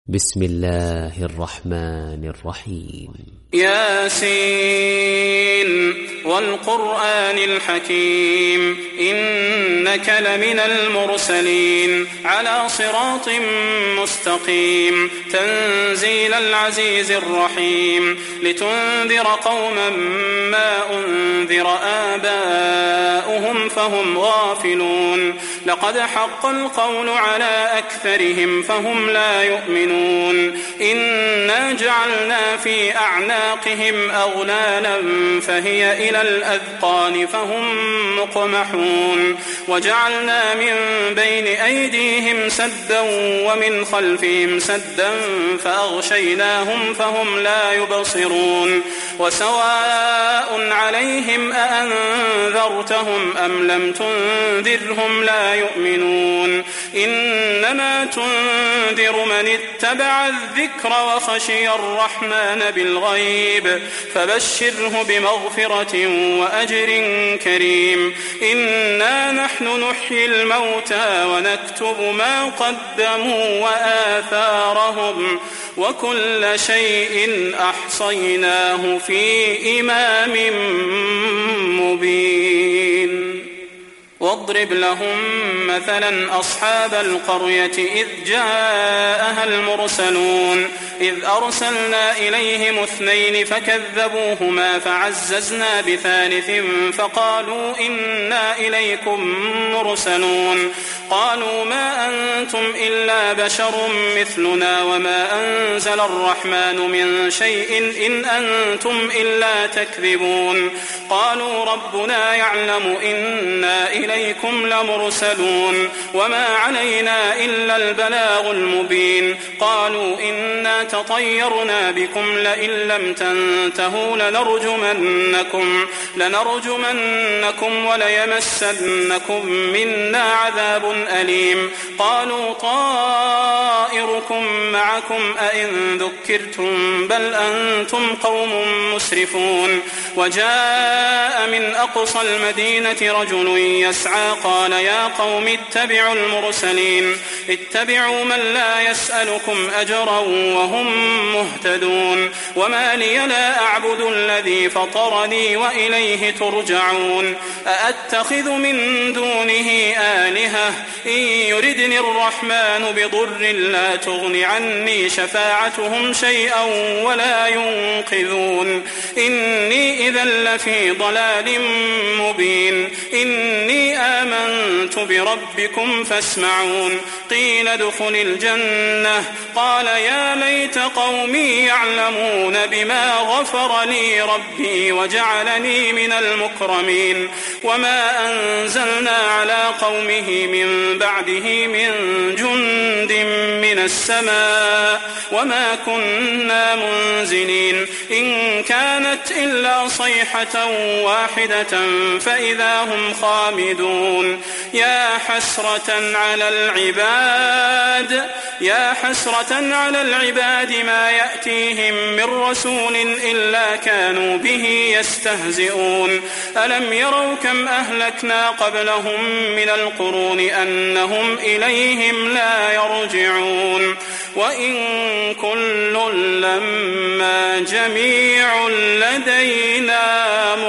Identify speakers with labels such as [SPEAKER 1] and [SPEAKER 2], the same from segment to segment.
[SPEAKER 1] بسم الله الرحمن الرحيم.
[SPEAKER 2] ياسين والقرآن الحكيم إنك لمن المرسلين على صراط مستقيم تنزيل العزيز الرحيم لتنذر قوما ما أنذر آباؤهم فهم غافلون لقد حق القول على أكثرهم فهم لا يؤمنون إنا جعلنا في أعناقهم أغلالا فهي إلى الأذقان فهم مقمحون وجعلنا من بين أيديهم سدا ومن خلفهم سدا فأغشيناهم فهم لا يبصرون وسواء عليهم أأنذرتهم أم لم تنذرهم لا يؤمنون إنما تنذر من اتبع الذكر وخشي الرحمن بالغيب فبشره بمغفرة وأجر كريم إنا نحن نحيي الموتى ونكتب ما قدموا وآثارهم وكل شيء أحصيناه في إمام مبين واضرب لهم مثلا أصحاب القرية إذ جاءها المرسلون إذ أرسلنا إليهم 2 فكذبوهما فعززنا بثالث فقالوا إنا إليكم مرسلون قالوا ما أنتم إلا بشر مثلنا وما أنزل الرحمن من شيء إن أنتم إلا تكذبون قالوا ربنا يعلم إنا إليكم لمرسلون وما علينا إلا البلاغ المبين قالوا إنا تطيرنا بكم لئن لم تنتهوا لنرجمنكم وليمسنكم منا عذاب أليم قالوا طائركم معكم أئن ذكرتم بل أنتم قوم مسرفون وجاء من أقصى المدينة رجل يسعى قال يا قوم اتبعوا المرسلين اتبعوا من لا يسألكم أجرا وهم مهتدون وما لي لا أعبد الذي فطرني وإليه ترجعون أأتخذ من دونه آلهة إن يردني الرحمن بضر لا تغن عني شفاعتهم شيئا ولا ينقذون إني إذا لفي ضلال مبين إني آمنت بربكم فاسمعون قيل ادخل الجنة قال يا ليت قومي يعلمون بما غفر لي ربي وجعلني من المكرمين وما أنزلنا على قومه من بعده من جند من السماء وما كنا منزلين إن كانت إلا صيحة واحدة فإذا هم خامدون يا حسرة على العباد ما يأتيهم من رسول إلا كانوا به يستهزئون ألم يروا كم أهلكنا قبلهم من القرون أنهم إليهم لا يرجعون وإن كل لما جميع لدينا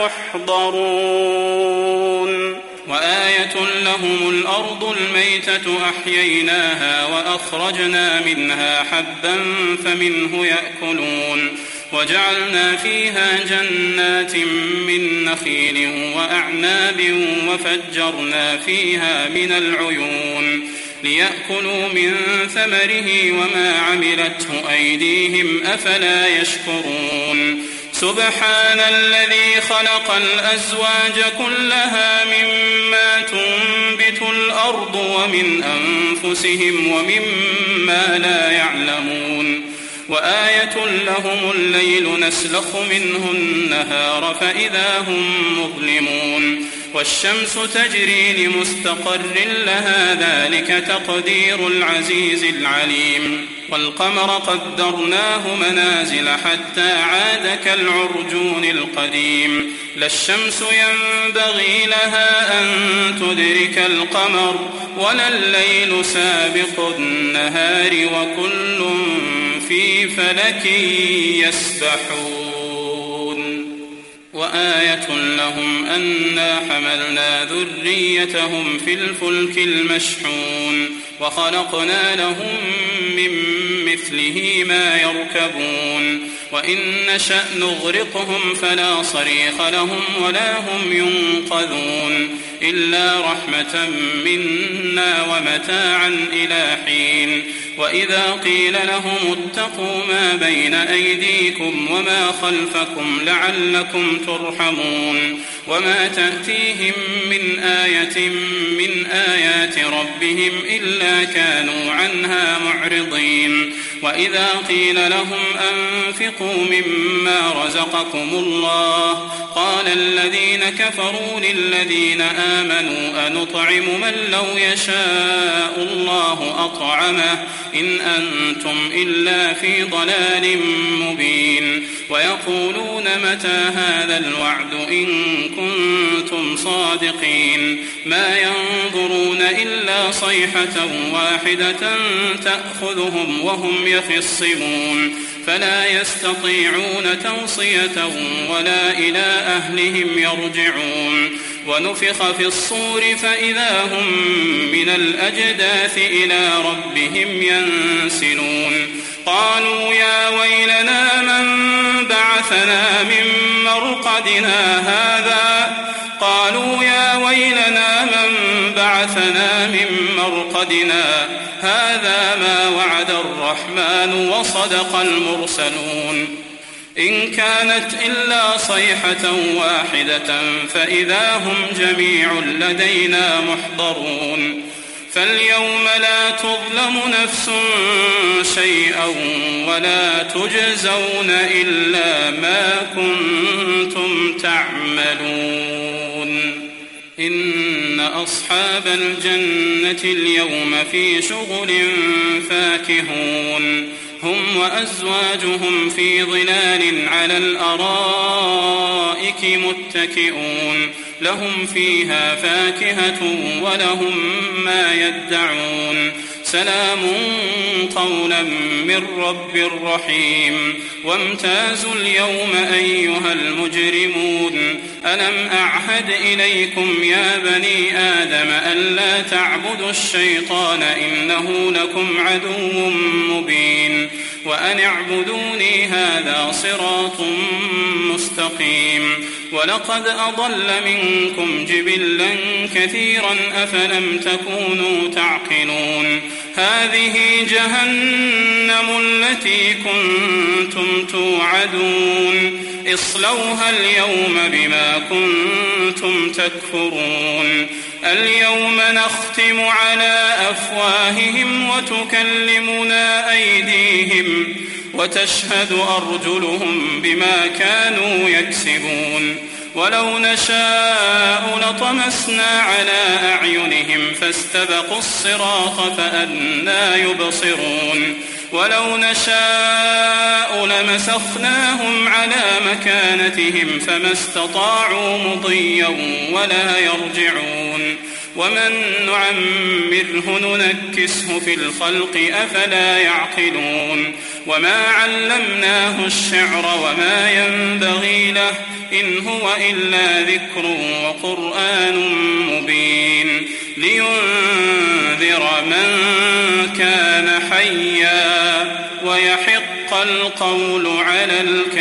[SPEAKER 2] محضرون وآية لهم الأرض الميتة أحييناها وأخرجنا منها حبا فمنه يأكلون وجعلنا فيها جنات من نخيل وأعناب وفجرنا فيها من العيون ليأكلوا من ثمره وما عملته أيديهم أفلا يشكرون سبحان الذي خلق الأزواج كلها مما تنبت الأرض ومن أنفسهم ومما لا يعلمون وآية لهم الليل نسلخ منه النهار فإذا هم مظلمون والشمس تجري لمستقر لها ذلك تقدير العزيز العليم والقمر قدرناه منازل حتى عاد كالعرجون القديم لا الشمس ينبغي لها أن تدرك القمر ولا الليل سابق النهار وكل في فلك يسبحون وآية لهم أنا حملنا ذريتهم في الفلك المشحون وخلقنا لهم من مثله ما يركبون وإن نشأ نغرقهم فلا صريخ لهم ولا هم ينقذون إلا رحمة منا ومتاعا إلى حين وإذا قيل لهم اتقوا ما بين أيديكم وما خلفكم لعلكم ترحمون وما تأتيهم من آية من آيات ربهم إلا كانوا عنها معرضين وإذا قيل لهم أنفقوا مما رزقكم الله قال الذين كفروا للذين آمنوا أنطعم من لو يشاء الله أطعمه إن أنتم إلا في ضلال مبين ويقولون متى هذا الوعد إن كنتم صادقين ما ينظرون إلا صيحة واحدة تأخذهم وهم يخصمون فلا يستطيعون توصية ولا إلى أهلهم يرجعون ونفخ في الصور فإذا هم من الأجداث إلى ربهم ينسلون قالوا يا ويلنا من بعثنا من مرقدنا هذا ما وعد الرحمن وصدق المرسلون إن كانت إلا صيحة واحدة فإذا هم جميع لدينا محضرون فاليوم لا تظلم نفس شيئا ولا تجزون إلا ما كنتم تعملون إن أصحاب الجنة اليوم في شغل فاكهون هم وأزواجهم في ظلال على الأرائك متكئون لهم فيها فاكهة ولهم ما يدعون سلام قولا من رب رحيم وامتازوا اليوم أيها المجرمون ألم أعهد إليكم يا بني آدم ألا تعبدوا الشيطان إنه لكم عدو مبين وأن اعبدوني هذا صراط مستقيم ولقد أضل منكم جبلا كثيرا أفلم تكونوا تعقلون هذه جهنم التي كنتم توعدون اصلوها اليوم بما كنتم تكفرون اليوم نختم على أفواههم وتكلمنا أيديهم وتشهد أرجلهم بما كانوا يكسبون ولو نشاء لطمسنا على أعينهم فاستبقوا الصراط فأنى يبصرون ولو نشاء لمسخناهم على مكانتهم فما استطاعوا مضيا ولا يرجعون ومن نعمره ننكسه في الخلق أفلا يعقلون وما علمناه الشعر وما ينبغي له إن هو إلا ذكر وقرآن مبين لينذر من كان حيا ويحق القول على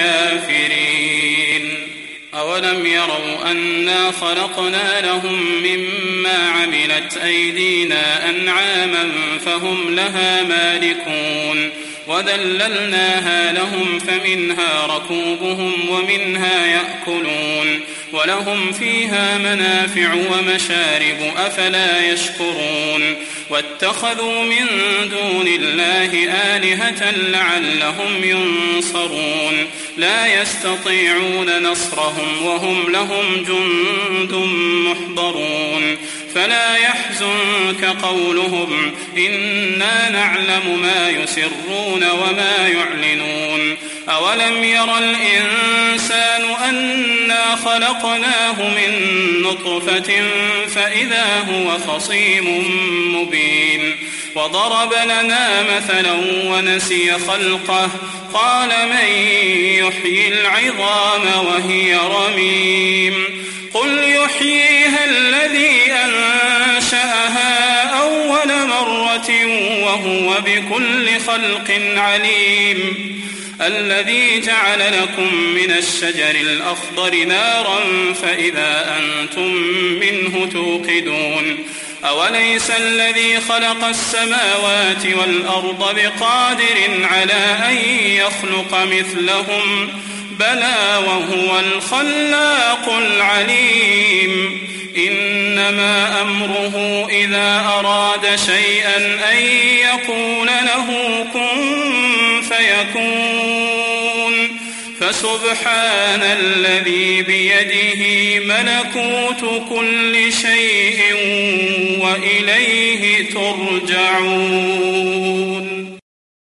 [SPEAKER 2] الكافرين أولم يروا أنا خلقنا لهم مما عملت أيدينا أنعاما فهم لها مالكون وذللناها لهم فمنها ركوبهم ومنها يأكلون ولهم فيها منافع ومشارب أفلا يشكرون واتخذوا من دون الله آلهة لعلهم ينصرون لا يستطيعون نصرهم وهم لهم جند محضرون فلا يحزنك قولهم إنا نعلم ما يسرون وما يعلنون أولم ير الإنسان أنا خلقناه من نطفة فإذا هو خصيم مبين وضرب لنا مثلا ونسي خلقه قال من يحيي العظام وهي رميم قل يحييها الذي أنشأها أول مرة وهو بكل خلق عليم الذي جعل لكم من الشجر الأخضر نارا فإذا أنتم منه توقدون أوليس الذي خلق السماوات والأرض بقادر على أن يخلق مثلهم بلى وهو الخلاق العليم إنما أمره إذا أراد شيئا أن يقول له كن فيكون فسبحان الذي بيده ملكوت كل شيء وإليه ترجعون.